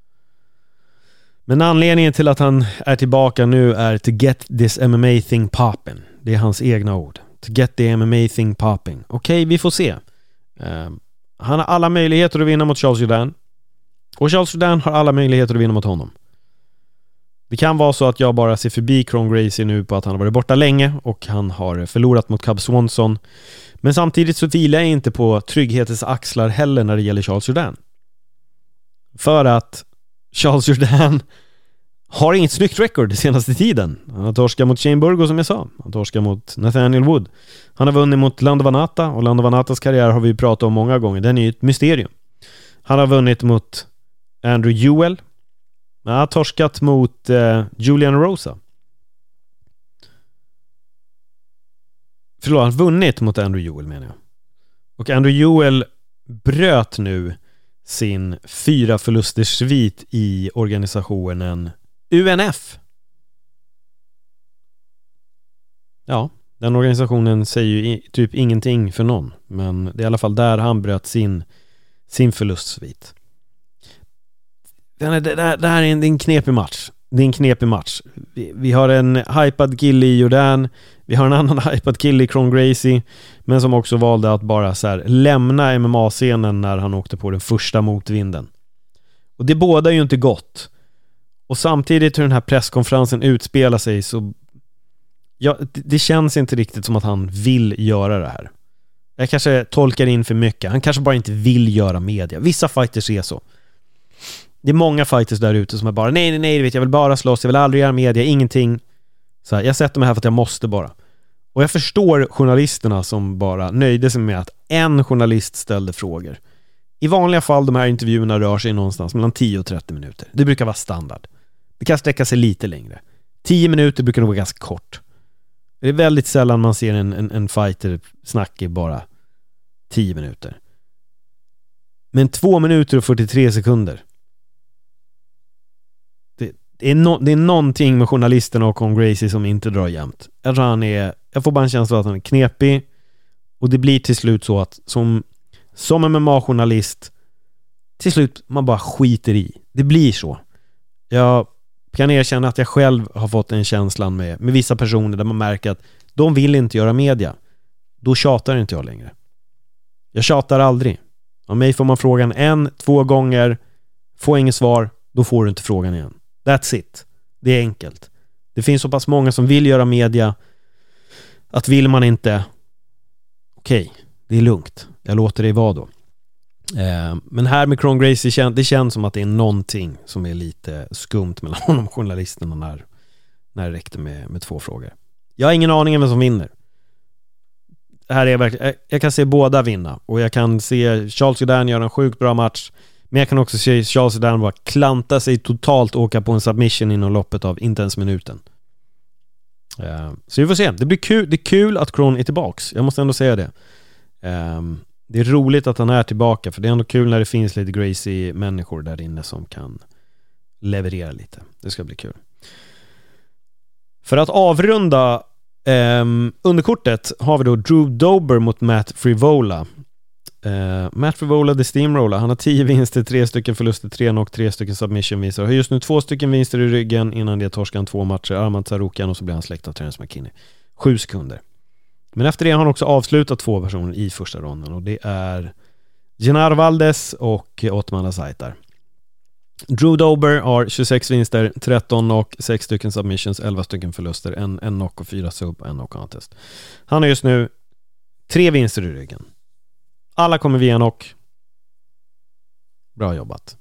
Men anledningen till att han är tillbaka nu är to get this M M A thing popping. Det är hans egna ord. To get the M M A thing popping. Okej, okay, vi får se. Uh, han har alla möjligheter att vinna mot Charles Jourdain. Och Charles Jourdain har alla möjligheter att vinna mot honom. Det kan vara så att jag bara ser förbi Kron Gracie nu på att han har varit borta länge och han har förlorat mot Cub Swanson. Men samtidigt så vilar jag inte på trygghetens axlar heller när det gäller Charles Jourdain. För att Charles Jourdain har inget snyggt record den senaste tiden. Han har torskat mot Shane Burgos, som jag sa. Han torskat mot Nathaniel Wood. Han har vunnit mot Lando Vannata, och Lando Vannatas karriär har vi pratat om många gånger. Den är ju ett mysterium. Han har vunnit mot Andrew Ewell. Han har torskat mot eh, Julian Rosa. Förlåt, han har vunnit mot Andrew Ewell, menar jag. Och Andrew Ewell bröt nu sin fyra förlusters svit i organisationen U N F. Ja, den organisationen säger ju typ ingenting för någon, men det är i alla fall där han bröt sin, sin förlustsvit. Det, det, det här är en, det är en knepig match. Det är en knepig match. Vi, vi har en hypad kille i Jourdain. Vi har en annan hypad kille i Kron Gracie, men som också valde att bara så här lämna M M A-scenen när han åkte på den första motvinden. Och det båda är ju inte gott. Och samtidigt hur den här presskonferensen utspelar sig, så ja, det, det känns inte riktigt som att han vill göra det här. Jag kanske tolkar in för mycket. Han kanske bara inte vill göra media. Vissa fighters är så. Det är många fighters där ute som är bara nej, nej, nej, vet, jag vill bara slåss, jag vill aldrig göra media, ingenting. Så här, jag sätter mig här för att jag måste bara. Och jag förstår journalisterna som bara nöjde sig med att en journalist ställde frågor. I vanliga fall, de här intervjuerna rör sig någonstans mellan tio och trettio minuter. Det brukar vara standard. Det kan sträcka sig lite längre. Tio minuter brukar nog vara ganska kort. Det är väldigt sällan man ser en, en, en fighter snacka i bara tio minuter. Men två minuter och fyrtiotre sekunder. Det, det, är, no, det är någonting med journalisterna och Con Gracie som inte drar jämnt. Jag tror han är, jag får bara en känsla att han är knepig. Och det blir till slut så att som, som en M M A-journalist till slut man bara skiter i. Det blir så. Jag kan erkänna att jag själv har fått en känslan med, med vissa personer där man märker att de vill inte göra media. Då tjatar inte jag längre. Jag tjatar aldrig. Av mig får man frågan en, två gånger, får inget svar, då får du inte frågan igen. That's it. Det är enkelt. Det finns så pass många som vill göra media att vill man inte, okej, okay, det är lugnt. Jag låter det vara då. Eh, men här med Con Gracie, det känns som att det är någonting som är lite skumt mellan honom och journalisterna när, när det räckte med, med två frågor. Jag har ingen aning om vem som vinner. Här är verkligen, jag kan se båda vinna och jag kan se Charles Jourdain göra en sjukt bra match, men jag kan också se Charles Jourdain bara klanta sig totalt och åka på en submission inom loppet av inte ens minuten. Uh, så vi får se. Det blir kul, det är kul att Kron är tillbaks. Jag måste ändå säga det. Um, det är roligt att han är tillbaka, för det är ändå kul när det finns lite Gracie människor där inne som kan leverera lite. Det ska bli kul. För att avrunda Um, underkortet har vi då Drew Dober mot Matt Frivola. uh, Matt Frivola, the steamroller. Han har tio vinster, tre stycken förluster, tre knock, tre stycken submission vinster. Har just nu två stycken vinster i ryggen. Innan det torskar han två matcher, Armand Tsarukyan, och så blir han släkt av Terence McKinney. Sju sekunder. Men efter det har han också avslutat två personer i första ronden, och det är Genar Valdez och Ottman Azaitar. Drew Dober har tjugosex vinster, tretton knock, sex stycken submissions, elva stycken förluster, en, en knock och fyra sub, en knock contest. Han har just nu tre vinster i ryggen. Alla kommer via knock. Bra jobbat.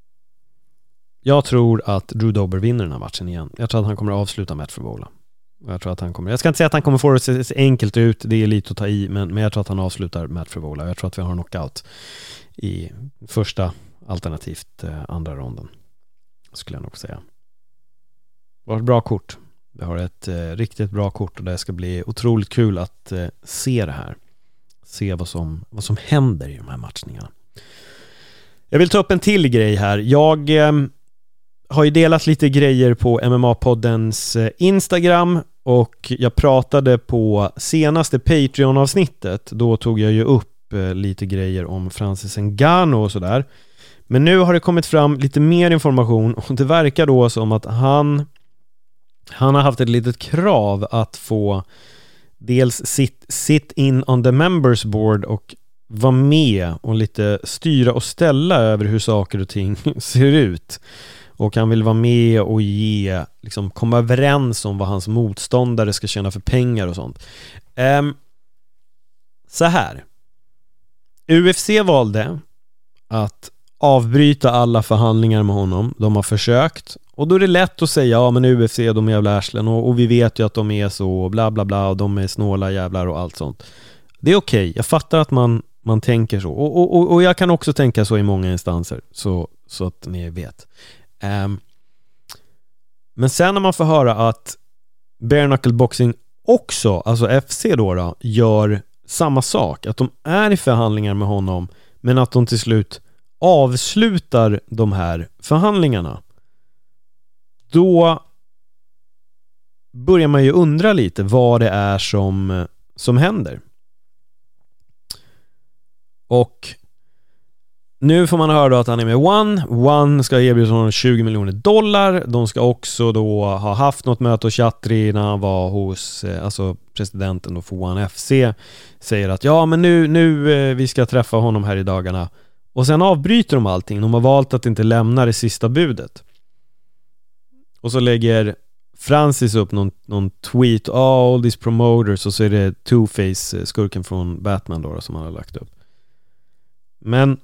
Jag tror att Drew Dober vinner den här matchen igen. Jag tror att han kommer att avsluta Matt Frivola. Jag tror att han kommer, jag ska inte säga att han kommer få det så enkelt ut, det är lite att ta i, men, men jag tror att han avslutar Matt Frivola. Jag tror att vi har en knockout i första, alternativt eh, andra ronden, skulle jag nog säga. Det var ett bra kort. Vi har ett eh, riktigt bra kort, och det ska bli otroligt kul att eh, se det här. Se vad som, vad som händer i de här matchningarna. Jag vill ta upp en till grej här. Jag eh, har ju delat lite grejer på M M A-poddens eh, Instagram, och jag pratade på senaste Patreon-avsnittet. Då tog jag ju upp eh, lite grejer om Francis Ngannou och sådär. Men nu har det kommit fram lite mer information, och det verkar då som att han han har haft ett litet krav att få dels sit, sit in on the members board och vara med och lite styra och ställa över hur saker och ting ser ut. Och han vill vara med och ge, liksom komma överens om vad hans motståndare ska tjäna för pengar och sånt. Um, så här. U F C valde att avbryta alla förhandlingar med honom. De har försökt. Och då är det lätt att säga, ja men U F C, de är jävla ärslen, och, och vi vet ju att de är så bla bla bla, och de är snåla jävlar och allt sånt. Det är okej. Jag fattar att man, man tänker så. Och, och, och, och jag kan också tänka så i många instanser. Så, så att ni vet. Um, men sen när man får höra att Bare Knuckle Boxing också, alltså F C då, då gör samma sak. Att de är i förhandlingar med honom, men att de till slut avslutar de här förhandlingarna, då börjar man ju undra lite vad det är som, som händer. Och nu får man höra då att han är med One. One ska erbjuda honom tjugo miljoner dollar. De ska också då ha haft något möte hos Chatri när han var hos, alltså presidenten då för One F C, säger att ja men nu, nu vi ska träffa honom här i dagarna. Och sen avbryter de allting. De har valt att inte lämna det sista budet. Och så lägger Francis upp någon, någon tweet, oh, all these promoters, och så är det Two-Face, skurken från Batman då, som han har lagt upp. Men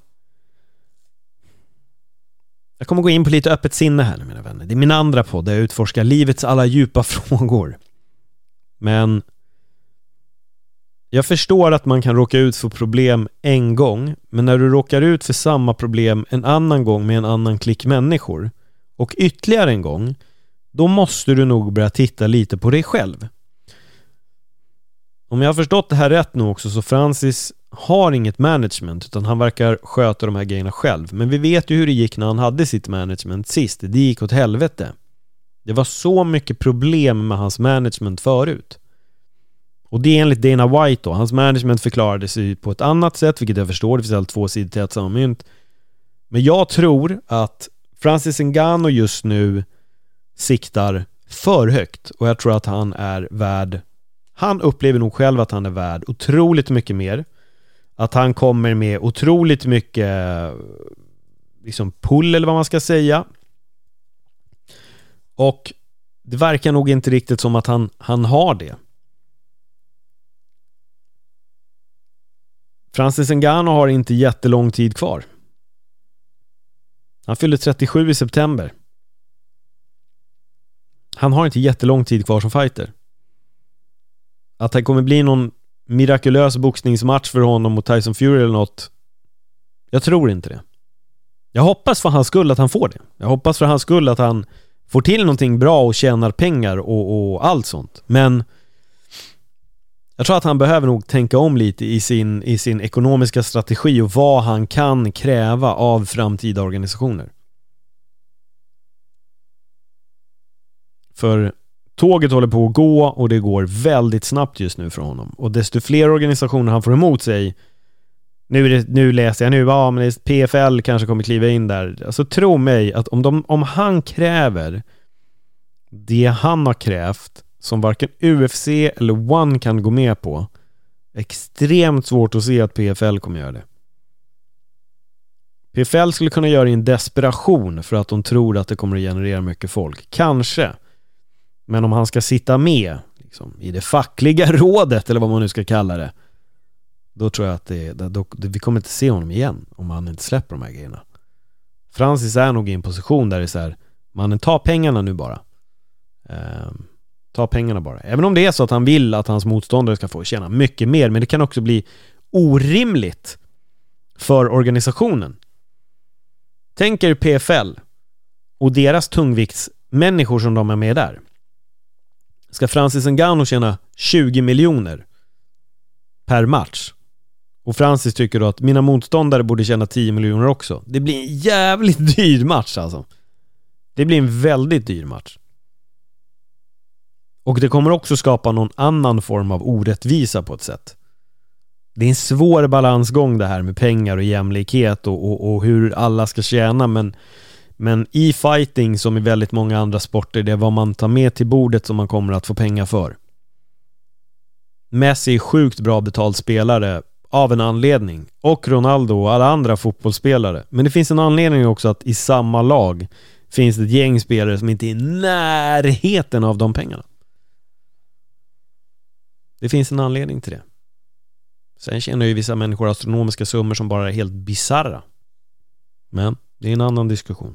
jag kommer gå in på lite öppet sinne här nu, mina vänner. Det är min andra podd där jag utforskar livets alla djupa frågor. Men jag förstår att man kan råka ut för problem en gång, men när du råkar ut för samma problem en annan gång med en annan klick människor, och ytterligare en gång, då måste du nog börja titta lite på dig själv. Om jag har förstått det här rätt nu också, så Francis har inget management, utan han verkar sköta de här grejerna själv. Men vi vet ju hur det gick när han hade sitt management sist. Det gick åt helvete. Det var så mycket problem med hans management förut. Och det är enligt Dana White då. Hans management förklarade sig på ett annat sätt, vilket jag förstår. Det finns alltså två sidor till ett samma mynt. Men jag tror att Francis Ngannou just nu siktar för högt. Och jag tror att han är värd... Han upplever nog själv att han är värd otroligt mycket mer. Att han kommer med otroligt mycket liksom pull, eller vad man ska säga. Och det verkar nog inte riktigt som att han, han har det. Francis Ngannou har inte jättelång tid kvar. Han fyllde trettiosju i september. Han har inte jättelång tid kvar som fighter. Att det kommer bli någon mirakulös boxningsmatch för honom mot Tyson Fury eller något, jag tror inte det. Jag hoppas för hans skull att han får det. Jag hoppas för hans skull att han får till någonting bra och tjänar pengar och, och allt sånt. Men jag tror att han behöver nog tänka om lite i sin, i sin ekonomiska strategi och vad han kan kräva av framtida organisationer. För tåget håller på att gå, och det går väldigt snabbt just nu för honom. Och desto fler organisationer han får emot sig, nu, är det, nu läser jag nu, ja, men det P F L kanske kommer kliva in där. Alltså tro mig att om, de, om han kräver det han har krävt, som varken U F C eller One kan gå med på, extremt svårt att se att P F L kommer göra det. P F L skulle kunna göra det i en desperation för att de tror att det kommer att generera mycket folk. Kanske. Men om han ska sitta med liksom, i det fackliga rådet, eller vad man nu ska kalla det, då tror jag att det, då, det, vi kommer inte se honom igen om han inte släpper de här grejerna. Francis är nog i en position där det är så här, mannen, ta pengarna nu bara. Ehm, ta pengarna bara. Även om det är så att han vill att hans motståndare ska få tjäna mycket mer, men det kan också bli orimligt för organisationen. Tänk er P F L och deras tungviktsmänniskor som de är med där. Ska Francis Ngannou tjäna tjugo miljoner per match, och Francis tycker då att mina motståndare borde tjäna tio miljoner också. Det blir en jävligt dyr match alltså. Det blir en väldigt dyr match. Och det kommer också skapa någon annan form av orättvisa på ett sätt. Det är en svår balansgång det här med pengar och jämlikhet och, och, och hur alla ska tjäna, men Men i fighting, som i väldigt många andra sporter, det är vad man tar med till bordet som man kommer att få pengar för. Messi är sjukt bra betald spelare av en anledning. Och Ronaldo och alla andra fotbollsspelare. Men det finns en anledning också att i samma lag finns det ett gäng spelare som inte är i närheten av de pengarna. Det finns en anledning till det. Sen tjänar ju vissa människor astronomiska summor som bara är helt bizarra. Men det är en annan diskussion.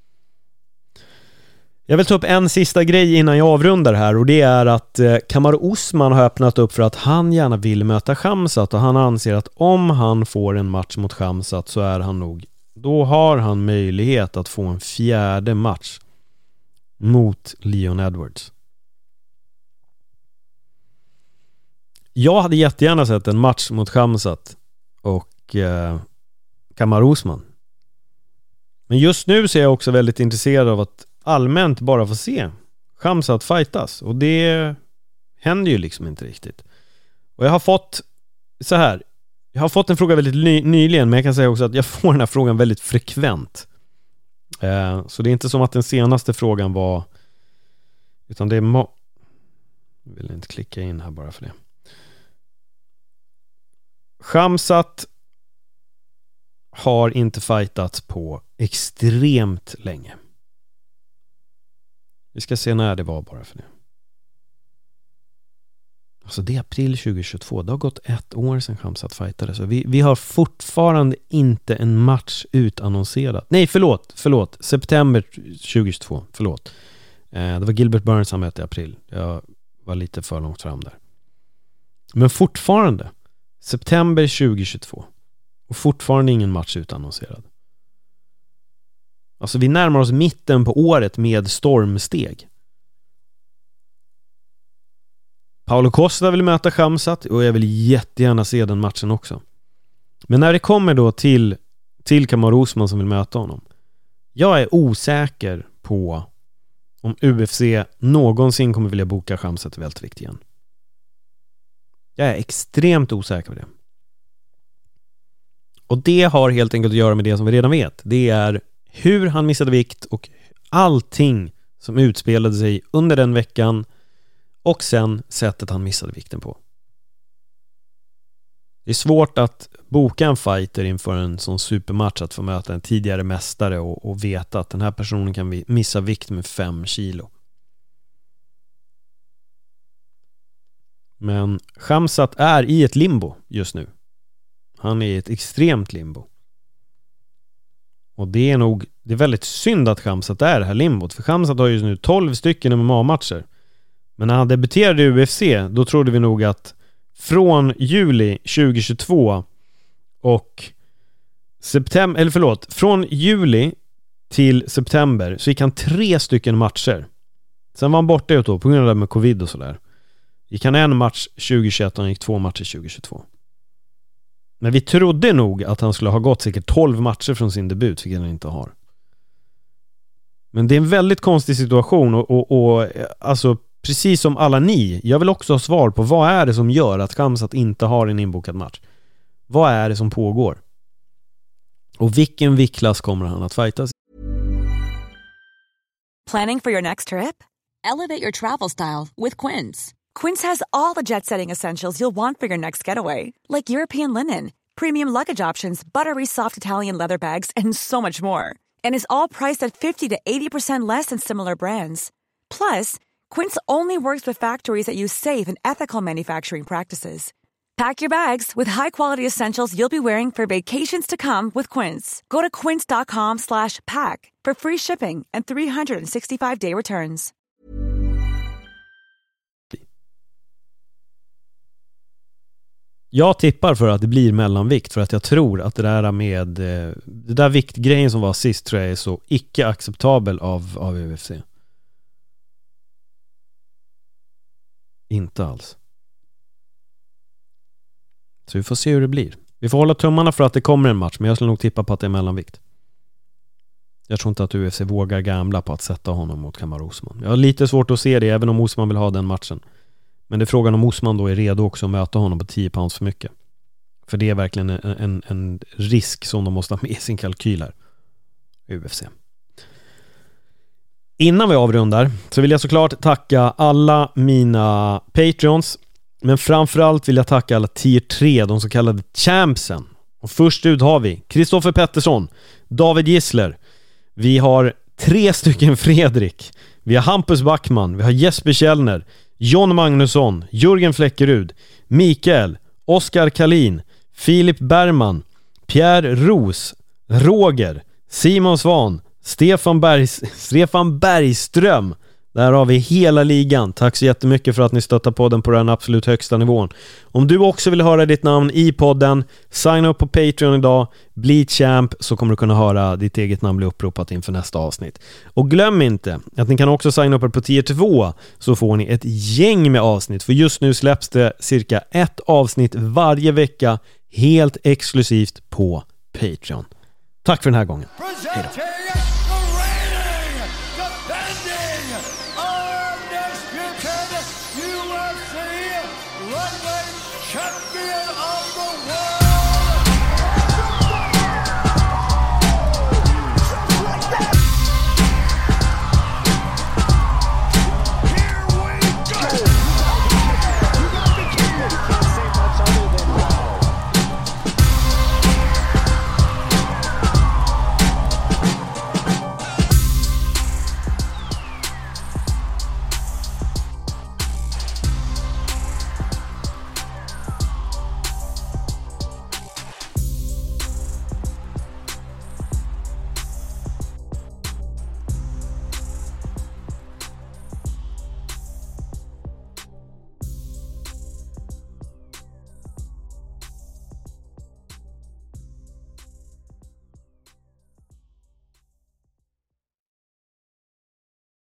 Jag vill ta upp en sista grej innan jag avrundar här, och det är att eh, Kamaru Usman har öppnat upp för att han gärna vill möta Khamzat, och han anser att om han får en match mot Khamzat så är han nog, då har han möjlighet att få en fjärde match mot Leon Edwards. Jag hade jättegärna sett en match mot Khamzat och eh, Kamaru Usman. Men just nu så är jag också väldigt intresserad av att allmänt bara få se Khamzat fightas, och det händer ju liksom inte riktigt. Och jag har fått så här, jag har fått en fråga väldigt ny, nyligen, men jag kan säga också att jag får den här frågan väldigt frekvent. Eh, så det är inte som att den senaste frågan var, utan det är mo- jag vill inte klicka in här bara för det. Khamzat har inte fightats på extremt länge. Vi ska se när det var bara för det. Alltså det är april tjugohundratjugotvå. Det har gått ett år sedan Khamzat fightade. Så vi, vi har fortfarande inte en match utannonserad. Nej, förlåt. Förlåt. September tjugohundratjugotvå. Förlåt. Eh, det var Gilbert Burns han mötte i april. Jag var lite för långt fram där. Men fortfarande. September tjugohundratjugotvå. Och fortfarande ingen match utannonserad. Alltså vi närmar oss mitten på året med stormsteg. Paulo Costa vill möta Khamzat och jag vill jättegärna se den matchen också. Men när det kommer då till till Kamaru Usman som vill möta honom, jag är osäker på om U F C någonsin kommer vilja boka Khamzat i vältervikt igen. Jag är extremt osäker på det. Och det har helt enkelt att göra med det som vi redan vet. Det är hur han missade vikt och allting som utspelade sig under den veckan och sen sättet han missade vikten på. Det är svårt att boka en fighter inför en sån supermatch, att få möta en tidigare mästare och, och veta att den här personen kan missa vikt med fem kilo. Men Khamzat är i ett limbo just nu. Han är i ett extremt limbo. Och det är nog det är väldigt synd att Khamzat är det här limbot. För Khamzat har ju nu tolv stycken M M A-matcher. Men när han debuterade i U F C, då trodde vi nog att från juli tjugohundratjugotvå och september, eller förlåt, från juli till september så gick han tre stycken matcher. Sen var han borta ut då på grund av det med covid och sådär. Gick han en match tjugohundratjugoett och han gick två matcher tjugohundratjugotvå. Men vi trodde nog att han skulle ha gått säkert tolv matcher från sin debut, vilket han inte har. Men det är en väldigt konstig situation och, och, och alltså precis som alla ni, jag vill också ha svar på vad är det som gör att Khamzat inte har en inbokad match. Vad är det som pågår? Och vilken viktklass kommer han att fightas? Planning for your next trip? Elevate your travel style with Quince. Quince has all the jet-setting essentials you'll want for your next getaway, like European linen, premium luggage options, buttery soft Italian leather bags, and so much more. And is all priced at fifty to eighty percent less than similar brands. Plus, Quince only works with factories that use safe and ethical manufacturing practices. Pack your bags with high-quality essentials you'll be wearing for vacations to come with Quince. Go to quince.com slash pack for free shipping and three sixty-five day returns. Jag tippar för att det blir mellanvikt, för att jag tror att det där med det där viktgrejen som var sist tror jag är så icke acceptabel av, av U F C. Inte alls. Så vi får se hur det blir. Vi får hålla tummarna för att det kommer en match, men jag skulle nog tippa på att det är mellanvikt. Jag tror inte att U F C vågar gamla på att sätta honom mot Kamaru Usman. Jag har lite svårt att se det, även om Usman vill ha den matchen. Men det är frågan om Usman då är redo också att möta honom på tio pounds för mycket. För det är verkligen en, en, en risk som de måste ha med i sin kalkyl här. U F C. Innan vi avrundar så vill jag såklart tacka alla mina Patreons. Men framförallt vill jag tacka alla tier tre, de så kallade champsen. Och först ut har vi Kristoffer Pettersson, David Gissler. Vi har tre stycken Fredrik. Vi har Hampus Backman, vi har Jesper Källner, John Magnusson, Jörgen Fläckerud, Mikael, Oskar Kalin, Filip Bergman, Pierre Ros, Roger, Simon Svan, Stefan, Bergs, Stefan Bergström. Där har vi hela ligan. Tack så jättemycket för att ni stöttar podden på den absolut högsta nivån. Om du också vill höra ditt namn i podden, signa upp på Patreon idag, bli champ, så kommer du kunna höra ditt eget namn bli uppropat inför nästa avsnitt. Och glöm inte att ni kan också signa upp på tier två, så får ni ett gäng med avsnitt. För just nu släpps det cirka ett avsnitt varje vecka helt exklusivt på Patreon. Tack för den här gången. Hej då.